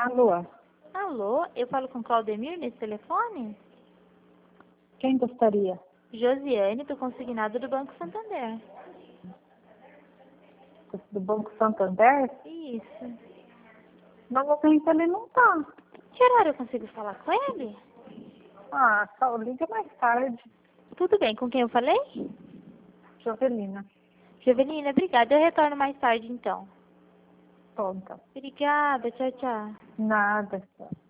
Alô? Alô, eu falo com Claudemir nesse telefone? Quem gostaria? Josiane, do consignado do Banco Santander. Do Banco Santander? Isso. No momento ele não tá. Que horário eu consigo falar com ele? Ah, só liga mais tarde. Tudo bem, com quem eu falei? Jovelina. Jovelina, obrigada. Eu retorno mais tarde, então. Pronto. Obrigada, tchau, tchau. Nada.